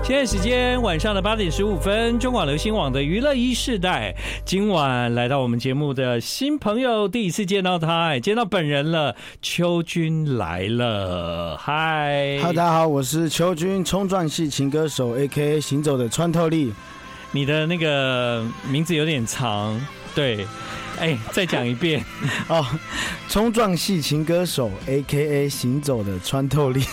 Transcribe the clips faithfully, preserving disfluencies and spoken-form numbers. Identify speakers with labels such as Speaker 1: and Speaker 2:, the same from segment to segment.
Speaker 1: 现在时间晚上的八点十五分，中广流行网的娱乐一世代，今晚来到我们节目的新朋友，第一次见到他，见到本人了，邱军来了，嗨，
Speaker 2: 大家好，我是邱军，冲撞系情歌手 ，A K A 行走的穿透力。
Speaker 1: 你的那个名字有点长，对，哎，再讲一遍
Speaker 2: 哦，冲撞系情歌手 ，A K A 行走的穿透力。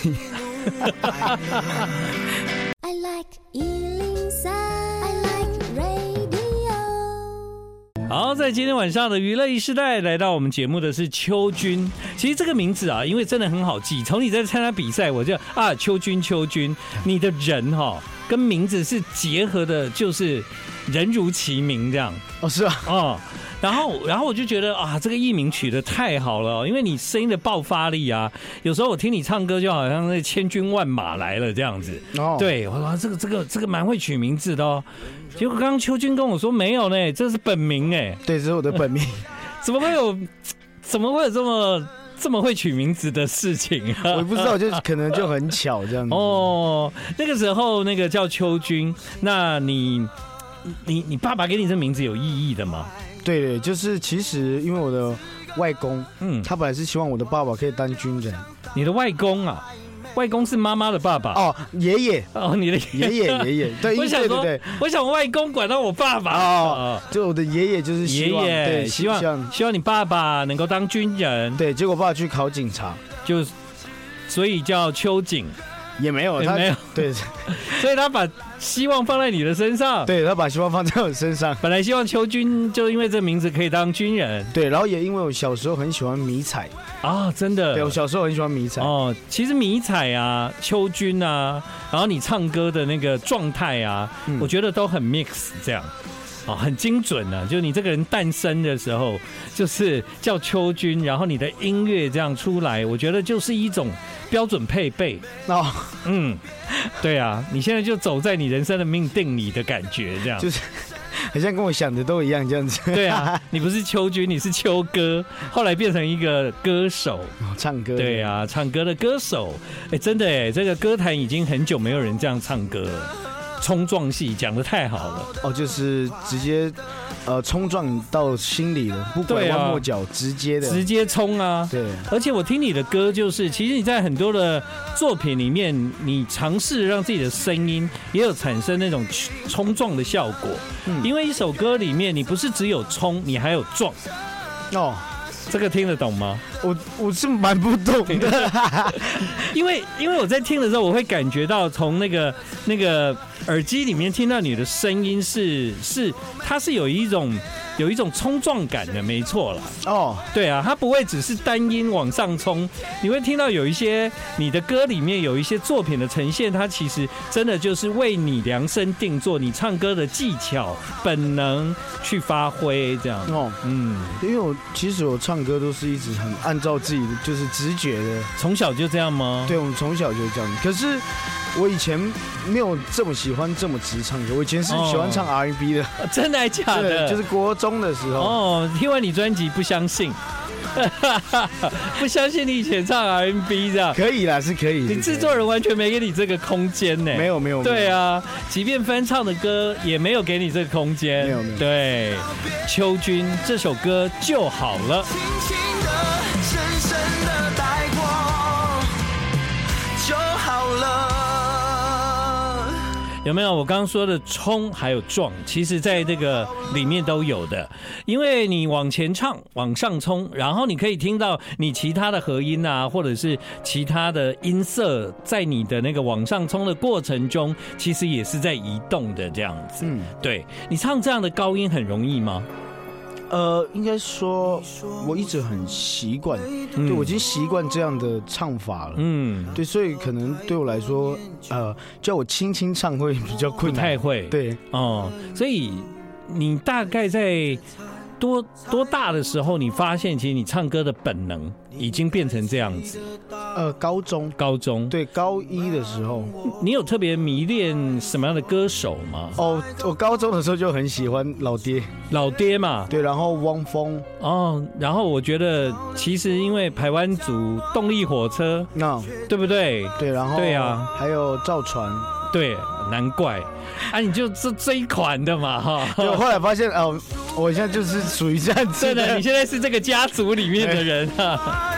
Speaker 3: I like one oh three, I like radio。
Speaker 1: 好，在今天晚上的娱乐一世代，来到我们节目的是邱军。其实这个名字啊，因为真的很好记，从你在参加比赛，我就啊，邱军，邱军，你的人哈、哦、跟名字是结合的，就是人如其名这样。
Speaker 2: 哦，是啊，
Speaker 1: 哦。然后，然后我就觉得啊，这个艺名取得太好了、哦，因为你声音的爆发力啊，有时候我听你唱歌就好像那千军万马来了这样子。哦，对，我说这个这个这个蛮会取名字的哦。结果刚刚邱军跟我说没有呢，这是本名哎。
Speaker 2: 对，这是我的本名。
Speaker 1: 怎么会有？怎么会有这么这么会取名字的事情啊？
Speaker 2: 我不知道，就可能就很巧这样子。
Speaker 1: 哦，那个时候那个叫邱军，那你你你爸爸给你这名字有意义的吗？
Speaker 2: 对对，就是其实因为我的外公，嗯，他本来是希望我的爸爸可以当军人。
Speaker 1: 你的外公啊？外公是妈妈的爸爸
Speaker 2: 哦，爷爷
Speaker 1: 哦，你的
Speaker 2: 爷爷爷爷，对，
Speaker 1: 我想说，
Speaker 2: 对对对，
Speaker 1: 我想外公管到我爸爸
Speaker 2: 哦，就我的爷爷就是希望，
Speaker 1: 爷爷
Speaker 2: 对，
Speaker 1: 希望希望你爸爸能够当军人，
Speaker 2: 对，结果爸爸去考警察，
Speaker 1: 就所以叫邱警。
Speaker 2: 也没有，
Speaker 1: 也没有，
Speaker 2: 对，
Speaker 1: 所以他把希望放在你的身上，
Speaker 2: 对，他把希望放在我身上。
Speaker 1: 本来希望邱军就因为这名字可以当军人，
Speaker 2: 对，然后也因为我小时候很喜欢迷彩
Speaker 1: 啊，真的，
Speaker 2: 对我小时候很喜欢迷彩
Speaker 1: 哦。其实迷彩啊，邱军啊，然后你唱歌的那个状态啊，嗯、我觉得都很 mix 这样。哦，很精准啊！就你这个人诞生的时候，就是叫邱军，然后你的音乐这样出来，我觉得就是一种标准配备哦。嗯，对啊，你现在就走在你人生的命定里的感觉，这样
Speaker 2: 就是好像跟我想的都一样这样子。
Speaker 1: 对啊，你不是邱军，你是邱哥，后来变成一个歌手，
Speaker 2: 哦、唱歌。
Speaker 1: 对啊，唱歌的歌手，哎，真的哎，这个歌坛已经很久没有人这样唱歌了。冲撞戏讲得太好了
Speaker 2: 哦，就是直接呃冲撞到心里了，不拐弯抹角，直接的，
Speaker 1: 直接冲啊！
Speaker 2: 对，
Speaker 1: 而且我听你的歌，就是其实你在很多的作品里面，你尝试让自己的声音也有产生那种冲撞的效果。嗯，因为一首歌里面，你不是只有冲，你还有撞。哦。这个听得懂吗？
Speaker 2: 我我是蛮不懂的，
Speaker 1: 因为因为我在听的时候，我会感觉到从那个那个耳机里面听到你的声音是是，它是有一种有一种冲撞感的，没错啦。哦，对啊，它不会只是单音往上冲，你会听到有一些你的歌里面有一些作品的呈现，它其实真的就是为你量身定做，你唱歌的技巧、本能去发挥这样。哦，嗯，
Speaker 2: 因为我其实我唱。唱歌都是一直很按照自己的就是直觉的，
Speaker 1: 从小就这样吗？
Speaker 2: 对，我们从小就这样。可是我以前没有这么喜欢这么直唱歌，我以前是喜欢唱 R and B 的，
Speaker 1: 哦、真的还假的？
Speaker 2: 就是国中的时候。
Speaker 1: 哦，听完你专辑不相信，不相信你以前唱 R and B 这样？
Speaker 2: 可以啦，是可以。
Speaker 1: 你制作人完全没给你这个空间呢？
Speaker 2: 没有没有。
Speaker 1: 对啊，即便翻唱的歌也没有给你这个空间。
Speaker 2: 没有没有。
Speaker 1: 对，邱军这首歌就好了。
Speaker 4: 轻轻的深深的带过就好了。
Speaker 1: 有没有我刚刚说的冲还有撞，其实在这个里面都有的，因为你往前唱往上冲，然后你可以听到你其他的和音啊，或者是其他的音色在你的那个往上冲的过程中其实也是在移动的这样子。嗯，对，你唱这样的高音很容易吗？
Speaker 2: 呃，应该说我一直很习惯，嗯、对我已经习惯这样的唱法了。嗯，对，所以可能对我来说，呃，叫我轻轻唱会比较困难，
Speaker 1: 不太会。
Speaker 2: 对，
Speaker 1: 哦，所以你大概在多多大的时候，你发现其实你唱歌的本能已经变成这样子？
Speaker 2: 呃，高中，
Speaker 1: 高中，
Speaker 2: 对，高一的时候，
Speaker 1: 你有特别迷恋什么样的歌手吗？
Speaker 2: 哦，我高中的时候就很喜欢老爹，
Speaker 1: 老爹嘛，
Speaker 2: 对，然后汪峰，
Speaker 1: 哦，然后我觉得其实因为排湾族动力火车，那、no. 对不对？
Speaker 2: 对，然后
Speaker 1: 对啊，
Speaker 2: 还有赵传。
Speaker 1: 对，难怪啊，你就这这一款的嘛哈。
Speaker 2: 对，我后来发现哦，我现在就是属于这样子的。
Speaker 1: 对的，你现在是这个家族里面的人啊。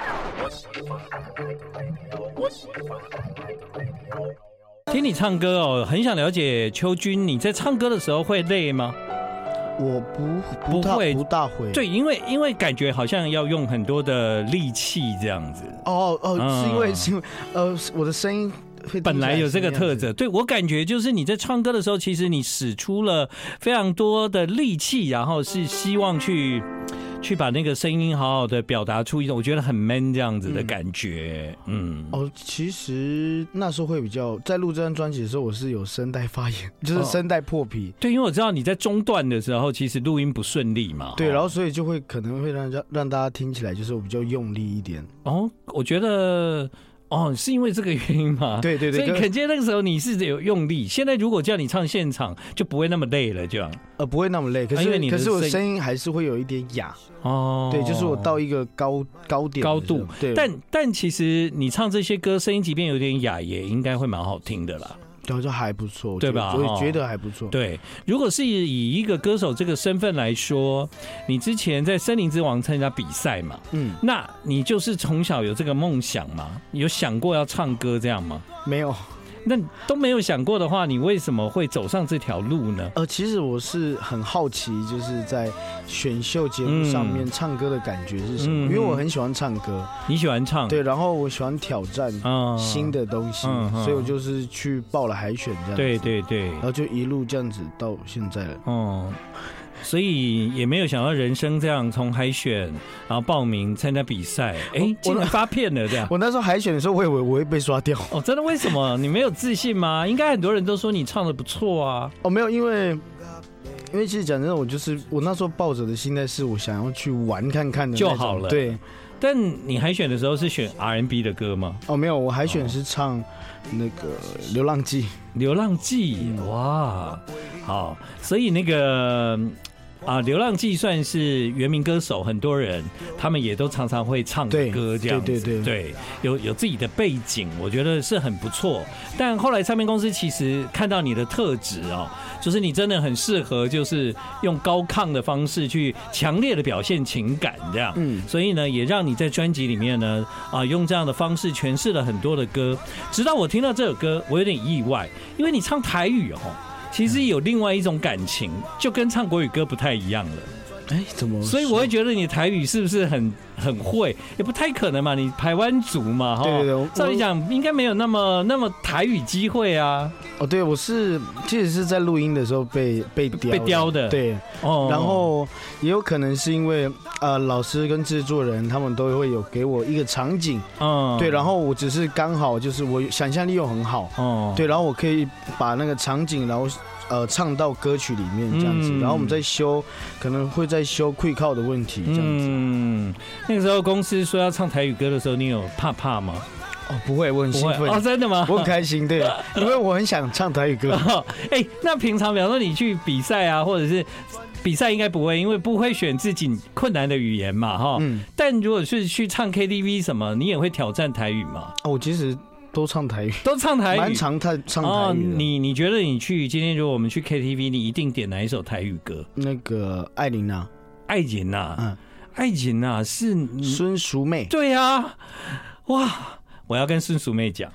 Speaker 1: 听你唱歌哦，很想了解秋君，你在唱歌的时候会累吗？
Speaker 2: 我不不大
Speaker 1: 会
Speaker 2: 不大会。
Speaker 1: 对，因为因为感觉好像要用很多的力气这样子。
Speaker 2: 哦哦，嗯、是因为是因为呃，我的声音
Speaker 1: 本来有这个特质。对，我感觉就是你在唱歌的时候，其实你使出了非常多的力气，然后是希望去。去把那个声音好好的表达出一种我觉得很 man 这样子的感觉，嗯，嗯
Speaker 2: 哦，其实那时候会比较在录这张专辑的时候，我是有声带发炎，就是声带破皮、哦。
Speaker 1: 对，因为我知道你在中段的时候，其实录音不顺利嘛，
Speaker 2: 对，然后所以就会可能会让让大家听起来就是我比较用力一点。
Speaker 1: 哦，我觉得。哦，是因为这个原因吗？
Speaker 2: 对对对，
Speaker 1: 所以可见那个时候你是有用力。现在如果叫你唱现场，就不会那么累了，这样。
Speaker 2: 呃，不会那么累，可是、啊、因为你可是我声音还是会有一点哑。哦，对，就是我到一个高高点
Speaker 1: 高度。
Speaker 2: 对，
Speaker 1: 但但其实你唱这些歌，声音即便有点哑，也应该会蛮好听的啦。
Speaker 2: 对，就还不错，
Speaker 1: 对吧？
Speaker 2: 我也觉得还不错。
Speaker 1: 对，如果是以一个歌手这个身份来说，你之前在森林之王参加比赛嘛，嗯，那你就是从小有这个梦想吗？有想过要唱歌这样吗？
Speaker 2: 没有。
Speaker 1: 那都没有想过的话，你为什么会走上这条路呢？
Speaker 2: 呃，其实我是很好奇，就是在选秀节目上面唱歌的感觉是什么？嗯、因为我很喜欢唱歌。
Speaker 1: 你喜欢唱？
Speaker 2: 对，然后我喜欢挑战新的东西，嗯嗯、所以我就是去报了海选这样子。
Speaker 1: 对对对，
Speaker 2: 然后就一路这样子到现在了。哦。
Speaker 1: 所以也没有想到人生这样从海选，然后报名参加比赛，哎、欸，竟然发片了这样。
Speaker 2: 我那时候海选的时候，我以为我会被刷掉。
Speaker 1: 哦，真的？为什么？你没有自信吗？应该很多人都说你唱得不错啊。
Speaker 2: 哦，没有，因为因为其实讲真的，我就是我那时候抱着的心态是我想要去玩看看的
Speaker 1: 就好了。
Speaker 2: 对。
Speaker 1: 但你海选的时候是选 R and B 的歌吗？
Speaker 2: 哦，没有，我海选是唱那个《流浪记》。
Speaker 1: 流浪记，哇，好，所以那个。啊，流浪记算是原民歌手，很多人他们也都常常会唱的歌，这样子，对对 对, 对，有有自己的背景，我觉得是很不错。但后来唱片公司其实看到你的特质哦，就是你真的很适合，就是用高亢的方式去强烈的表现情感，这样，嗯，所以呢，也让你在专辑里面呢，啊，用这样的方式诠释了很多的歌。直到我听到这首歌，我有点意外，因为你唱台语哦。其实有另外一种感情，就跟唱国语歌不太一样了。
Speaker 2: 哎，怎么？
Speaker 1: 所以我会觉得你台语是不是很很会？也不太可能嘛，你台湾族嘛，哈。对对对，照理讲应该没有那么那么台语机会啊。
Speaker 2: 哦，对，我是其实是在录音的时候被被雕
Speaker 1: 被雕的，
Speaker 2: 对。哦。然后也有可能是因为呃老师跟制作人他们都会有给我一个场景，嗯，对，然后我只是刚好就是我想象力又很好，哦，对，然后我可以把那个场景，然后。呃，唱到歌曲里面这样子，嗯、然后我们再修，可能会再修会靠的问题这样子。嗯，
Speaker 1: 那个时候公司说要唱台语歌的时候，你有怕怕吗？
Speaker 2: 哦，不会，我很兴奋。
Speaker 1: 哦，真的吗？
Speaker 2: 我很开心，对，因为我很想唱台语歌。
Speaker 1: 哎、欸，那平常比方说你去比赛啊，或者是比赛应该不会，因为不会选自己困难的语言嘛，哈。嗯。但如果是去唱 K T V 什么，你也会挑战台语吗？
Speaker 2: 哦，我其实。都唱台语，
Speaker 1: 都唱台语，
Speaker 2: 蛮常唱唱台语的。
Speaker 1: 哦、你你觉得你去今天如果我们去 K T V， 你一定点哪一首台语歌？
Speaker 2: 那个艾琳娜，
Speaker 1: 艾琳娜，嗯，艾琳娜是
Speaker 2: 孙淑妹。
Speaker 1: 对啊，哇，我要跟孙淑妹讲。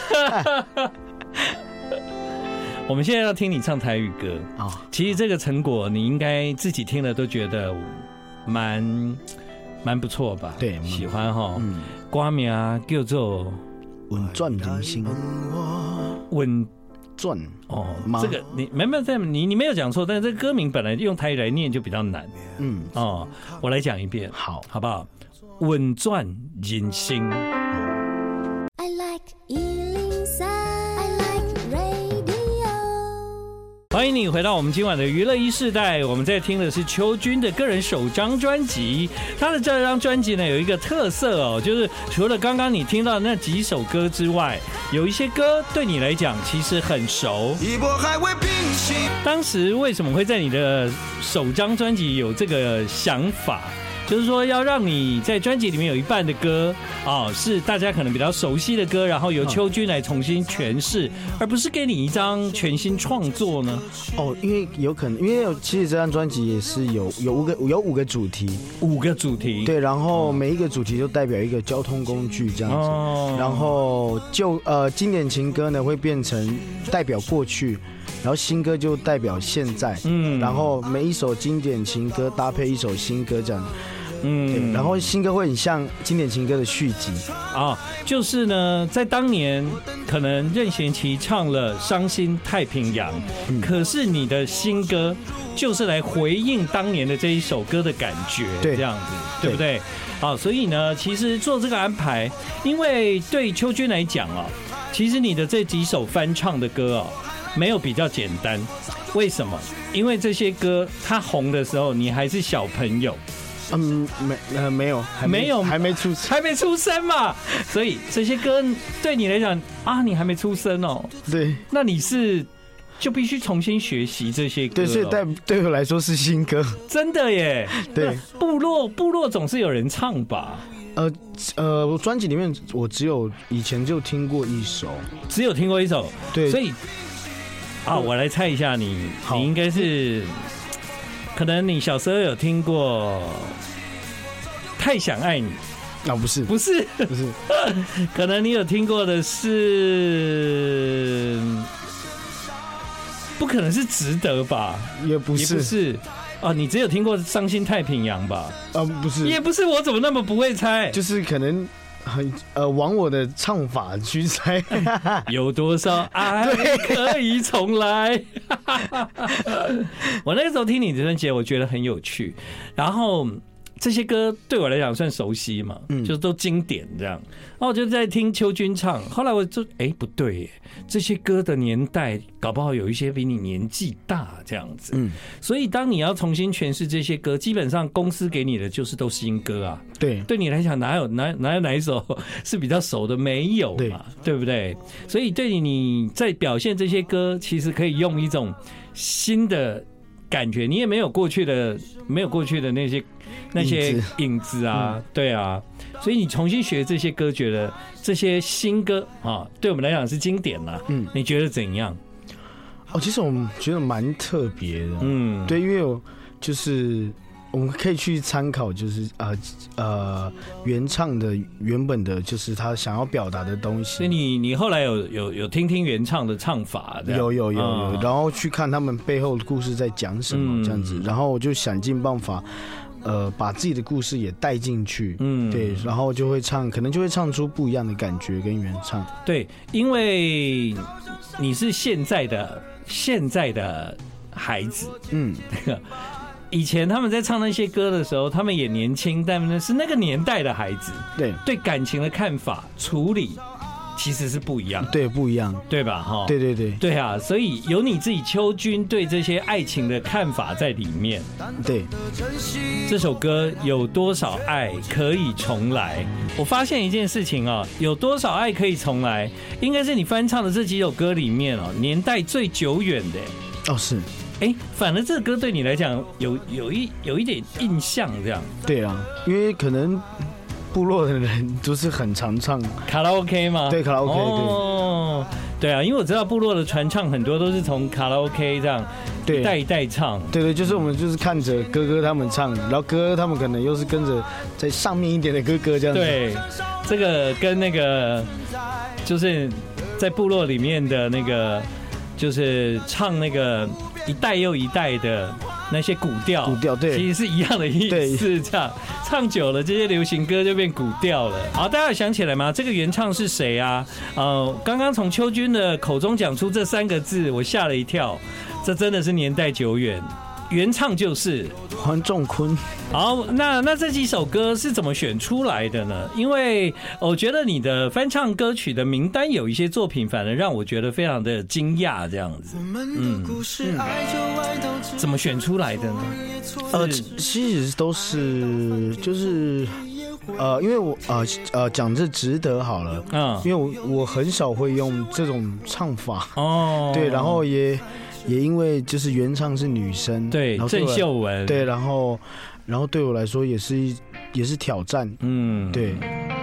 Speaker 1: 我们现在要听你唱台语歌啊、哦，其实这个成果你应该自己听了都觉得蛮蛮不错吧？
Speaker 2: 对，
Speaker 1: 喜欢哈。嗯，歌名叫做。
Speaker 2: 稳转人心，
Speaker 1: 稳
Speaker 2: 转
Speaker 1: 哦，这个你没没在你你没有讲错，但是这个歌名本来用台语来念就比较难。嗯哦，我来讲一遍，
Speaker 2: 好，
Speaker 1: 好不好？稳转人心。
Speaker 3: I like 一零三 I like radio。
Speaker 1: 欢迎你回到我们今晚的娱乐一世代，我们在听的是秋君的个人首张专辑。他的这张专辑呢有一个特色哦，就是除了刚刚你听到的那几首歌之外，有一些歌对你来讲其实很熟。当时为什么会在你的首张专辑有这个想法？ 就是说要让你在专辑里面有一半的歌啊是大家可能比较熟悉的歌，然后由秋君来重新诠释，而不是给你一张全新创作呢？
Speaker 2: 哦，因为有可能，因为其实这张专辑也是有有五个有五个主题，
Speaker 1: 五个主题，
Speaker 2: 对，然后每一个主题就代表一个交通工具这样子，哦、然后就呃经典情歌呢会变成代表过去。然后新歌就代表现在，嗯，然后每一首经典情歌搭配一首新歌这样，嗯，然后新歌会很像经典情歌的续集
Speaker 1: 啊，就是呢，在当年可能任贤齐唱了《伤心太平洋》，嗯，可是你的新歌就是来回应当年的这一首歌的感觉，对，这样子，对不对？好，所以呢，其实做这个安排，因为对秋君来讲啊，其实你的这几首翻唱的歌啊。没有比较简单，为什么？因为这些歌它红的时候，你还是小朋友，
Speaker 2: 嗯，没呃没有，还没有，还没出生，
Speaker 1: 还没出生嘛，所以这些歌对你来讲啊，你还没出生哦，
Speaker 2: 对，
Speaker 1: 那你是就必须重新学习这些歌，
Speaker 2: 对，所以对对我来说是新歌，
Speaker 1: 真的耶，
Speaker 2: 对，
Speaker 1: 部落部落总是有人唱吧。
Speaker 2: 呃呃，我专辑里面我只有以前就听过一首，
Speaker 1: 只有听过一首，
Speaker 2: 对，
Speaker 1: 所以。啊，我来猜一下你，你应该是，可能你小时候有听过《太想爱你》
Speaker 2: 啊？不是，
Speaker 1: 不是，
Speaker 2: 不是，
Speaker 1: 可能你有听过的是，不可能是值得吧？
Speaker 2: 也不是，
Speaker 1: 也不是。哦，你只有听过《伤心太平洋》吧？
Speaker 2: 啊，不是，
Speaker 1: 也不是，我怎么那么不会猜？
Speaker 2: 就是可能。很呃，往我的唱法去猜，
Speaker 1: 有多少爱可以重来？我那个时候听你这专辑，我觉得很有趣。然后这些歌对我来讲算熟悉嘛，嗯，就都经典这样。然后我就在听秋君唱，后来我就哎、欸、不对耶，这些歌的年代搞不好有一些比你年纪大这样子，嗯，所以当你要重新诠释这些歌，基本上公司给你的就是都新歌啊，
Speaker 2: 对，
Speaker 1: 对你来讲哪有哪哪有哪一首是比较熟的？没有嘛， 对, 对不对？所以对你在表现这些歌，其实可以用一种新的感觉，你也没有过去的没有过去的那些那些影子啊，嗯、对啊。所以你重新学这些歌，觉得这些新歌啊，对我们来讲是经典啦。嗯，你觉得怎样？
Speaker 2: 哦，其实我们觉得蛮特别的。嗯，对，因为我就是我们可以去参考，就是呃呃原唱的原本的，就是他想要表达的东西。
Speaker 1: 所以你你后来有有有听听原唱的唱法？
Speaker 2: 有有有有、嗯，然后去看他们背后的故事在讲什么这样子，嗯、然后我就想尽办法。呃，把自己的故事也带进去，嗯，对，然后就会唱，可能就会唱出不一样的感觉跟原唱。
Speaker 1: 对，因为你是现在的现在的孩子，嗯，以前他们在唱那些歌的时候，他们也年轻，但是那个年代的孩子，
Speaker 2: 对，
Speaker 1: 对感情的看法、处理。其实是不一样，
Speaker 2: 对，不一样，
Speaker 1: 对吧？哈，
Speaker 2: 对对对，
Speaker 1: 对啊，所以有你自己秋君对这些爱情的看法在里面。
Speaker 2: 对，
Speaker 1: 这首歌有多少爱可以重来？我发现一件事情啊，有多少爱可以重来，应该是你翻唱的这几首歌里面哦，年代最久远的。
Speaker 2: 哦，是。
Speaker 1: 哎，反而这个歌对你来讲有有一有一点印象，这样。
Speaker 2: 对啊，因为可能。部落的人都是很常唱
Speaker 1: 卡拉 OK 吗？
Speaker 2: 对，卡拉 OK，
Speaker 1: 哦，对啊，因为我知道部落的传唱很多都是从卡拉 OK 这样一代一代唱。
Speaker 2: 对对，就是我们就是看着哥哥他们唱，然后哥哥他们可能又是跟着在上面一点的哥哥这样子。
Speaker 1: 对，这个跟那个就是在部落里面的那个，就是唱那个一代又一代的。那些古调，
Speaker 2: 古调对，
Speaker 1: 其实是一样的意思。这样唱久了，这些流行歌就变古调了。好，大家有想起来吗？这个原唱是谁啊？呃，刚刚从秋君的口中讲出这三个字，我吓了一跳。这真的是年代久远。原唱就是
Speaker 2: 黄仲坤。
Speaker 1: 好，那那这几首歌是怎么选出来的呢？因为我觉得你的翻唱歌曲的名单有一些作品，反而让我觉得非常的惊讶，这样子。嗯，嗯怎么选出来的呢？
Speaker 2: 呃，其实都是就是呃，因为我呃呃讲这值得好了，嗯，因为我我很少会用这种唱法哦，对，然后也。 也因为就是原唱是女生，
Speaker 1: 对，郑秀文，
Speaker 2: 对，然后然后对我来说也是也是挑战，嗯，对。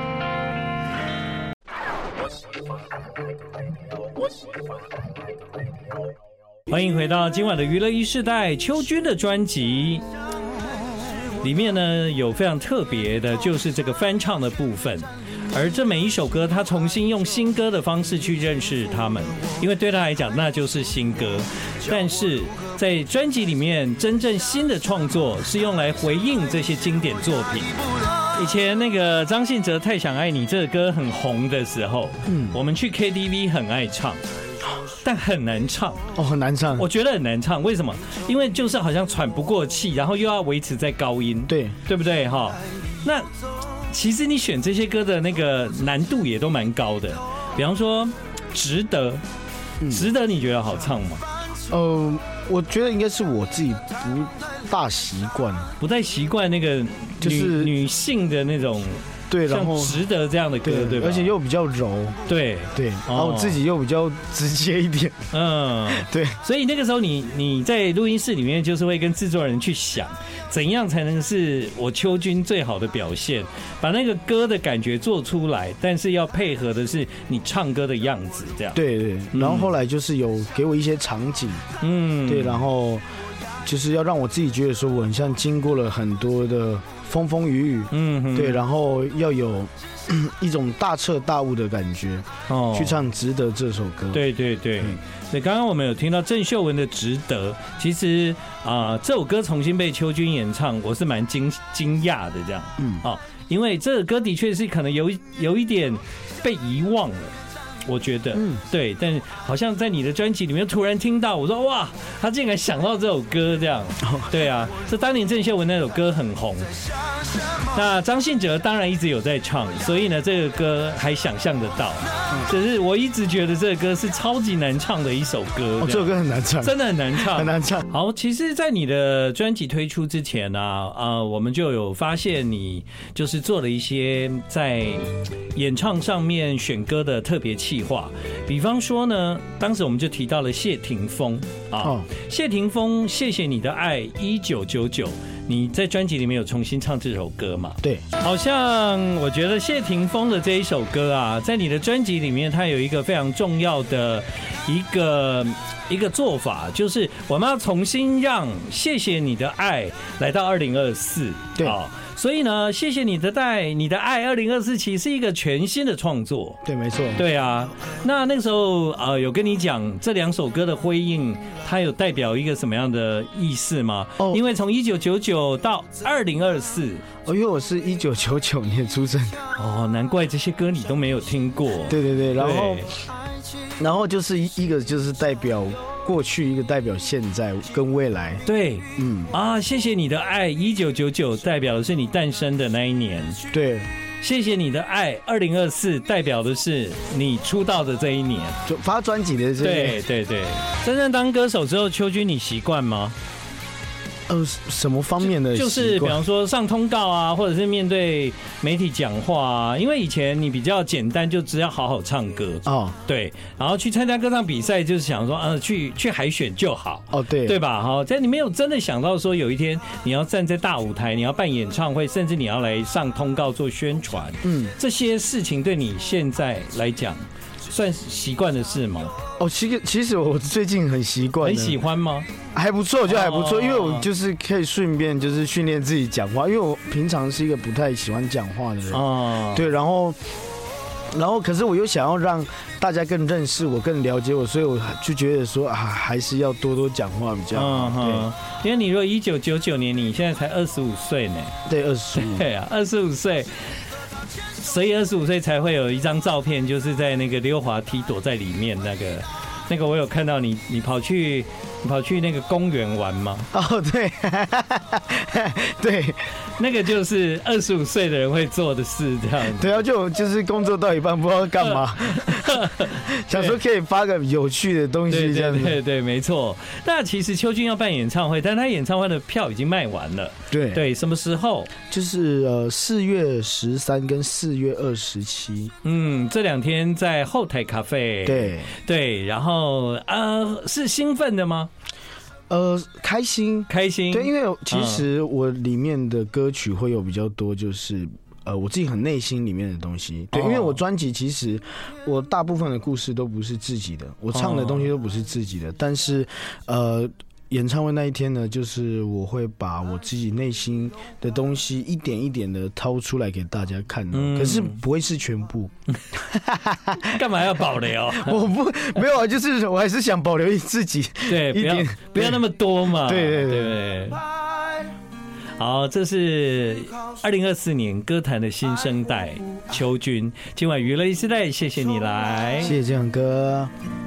Speaker 1: 欢迎回到今晚的娱乐一世代，邱军的专辑里面呢有非常特别的，就是这个翻唱的部分。而这每一首歌，他重新用新歌的方式去认识他们，因为对他来讲那就是新歌。但是在专辑里面，真正新的创作是用来回应这些经典作品。以前那个张信哲《太想爱你》这个歌很红的时候，嗯，我们去 K T V 很爱唱。但很难唱
Speaker 2: 哦，很难唱，
Speaker 1: 我觉得很难唱。为什么？因为就是好像喘不过气，然后又要维持在高音，
Speaker 2: 对
Speaker 1: 对不对？哈，那其实你选这些歌的那个难度也都蛮高的。比方说《值得》，值得你觉得好唱吗？
Speaker 2: 呃，我觉得应该是我自己不大习惯，
Speaker 1: 不太习惯那个就是女性的那种。
Speaker 2: 对，然后
Speaker 1: 值得这样的歌， 对, 对吧？
Speaker 2: 而且又比较柔，
Speaker 1: 对
Speaker 2: 对，然后我自己又比较直接一点，嗯，对。
Speaker 1: 所以那个时候你你在录音室里面，就是会跟制作人去想，怎样才能是我邱军最好的表现，把那个歌的感觉做出来，但是要配合的是你唱歌的样子，这样。
Speaker 2: 对对。然后后来就是有给我一些场景，嗯，对，然后就是要让我自己觉得说我很像经过了很多的风风雨雨，嗯，对，然后要有一种大彻大悟的感觉，哦，去唱《值得》这首歌。
Speaker 1: 对对对，对，刚刚我们有听到郑秀文的《值得》，其实啊、呃，这首歌重新被邱军演唱，我是蛮惊惊讶的，这样，嗯，哦，因为这首歌的确是可能有有一点被遗忘了。我觉得，嗯，对，但是好像在你的专辑里面突然听到，我说哇，他竟然想到这首歌这样，对啊，这当年郑秀文那首歌很红，那张信哲当然一直有在唱，所以呢，这个歌还想象得到，只是我一直觉得这个歌是超级难唱的一首歌，
Speaker 2: 哦，这首歌很难唱，
Speaker 1: 真的很难唱，
Speaker 2: 很难唱。
Speaker 1: 好，其实，在你的专辑推出之前呢，啊，呃，我们就有发现你就是做了一些在演唱上面选歌的特别企划，比方说呢，当时我们就提到了谢霆锋啊，哦，谢霆锋，谢谢你的爱，一九九九，你在专辑里面有重新唱这首歌嘛？
Speaker 2: 对，
Speaker 1: 好像我觉得谢霆锋的这一首歌啊，在你的专辑里面，它有一个非常重要的一个一个做法，就是我们要重新让谢谢你的爱来到二零二四，
Speaker 2: 对。
Speaker 1: 所以呢，谢谢你的爱，你的爱，二零二四其实是一个全新的创作。
Speaker 2: 对，没错。
Speaker 1: 对啊，那那个时候呃，有跟你讲这两首歌的辉映，它有代表一个什么样的意思吗？哦，因为从一九九九到二零二四，
Speaker 2: 哦，因为我是一九九九年出生的。
Speaker 1: 哦，难怪这些歌你都没有听过。
Speaker 2: 对对对，然后然后就是一个就是代表过去，一个代表现在跟未来。
Speaker 1: 对，嗯啊，谢谢你的爱，一九九九代表的是你诞生的那一年。
Speaker 2: 对，
Speaker 1: 谢谢你的爱，二零二四代表的是你出道的这一年，
Speaker 2: 就发专辑的这一年。
Speaker 1: 对对对，真正当歌手之后，邱军你习惯吗？
Speaker 2: 呃，什么方面的习惯？
Speaker 1: 就是比方说上通告啊，或者是面对媒体讲话啊。因为以前你比较简单，就只要好好唱歌哦，对，然后去参加歌唱比赛，就是想说，呃，去去海选就好
Speaker 2: 哦，对，
Speaker 1: 对吧？哈，但你没有真的想到说，有一天你要站在大舞台，你要办演唱会，甚至你要来上通告做宣传，嗯，这些事情对你现在来讲，算习惯的事吗？
Speaker 2: 哦，其实其实我最近很习惯，
Speaker 1: 很喜欢吗？
Speaker 2: 还不错，就还不错，因为我就是可以顺便就是训练自己讲话，因为我平常是一个不太喜欢讲话的人，哦，对，然后然后可是我又想要让大家更认识我、更了解我，所以我就觉得说啊，还是要多多讲话比较好。嗯，
Speaker 1: 对，因为你如果一九九九年，你现在才二十五岁呢，
Speaker 2: 对，二十五，
Speaker 1: 对啊，二十五岁。所以二十五岁才会有一张照片，就是在那个溜滑梯躲在里面那个，那个我有看到你，你跑去跑去那个公园玩吗？
Speaker 2: 哦，对，对，
Speaker 1: 那个就是二十五岁的人会做的事，这样子。
Speaker 2: 对啊，就就是工作到一半不知道干嘛，想说可以发个有趣的东西，这样子。
Speaker 1: 对对 对, 对，没错。那其实邱军要办演唱会，但他演唱会的票已经卖完了。
Speaker 2: 对
Speaker 1: 对，什么时候？
Speaker 2: 就是呃四月十三跟四月二十七。
Speaker 1: 嗯，这两天在后台咖啡。
Speaker 2: 对
Speaker 1: 对，然后呃，是兴奋的吗？
Speaker 2: 呃，开心，
Speaker 1: 开心。
Speaker 2: 对，因为其实我里面的歌曲会有比较多，就是呃我自己很内心里面的东西。对，因为我专辑其实我大部分的故事都不是自己的，我唱的东西都不是自己的，但是呃。演唱会那一天呢，就是我会把我自己内心的东西一点一点的掏出来给大家看，嗯、可是不会是全部。
Speaker 1: 干嘛要保留？
Speaker 2: 我不没有啊，就是我还是想保留自己，
Speaker 1: 对，不要不要那么多嘛。
Speaker 2: 对对 对,
Speaker 1: 对。好，这是二零二四年歌坛的新生代邱军。今晚娱乐一时代，谢谢你来，
Speaker 2: 谢谢建哥。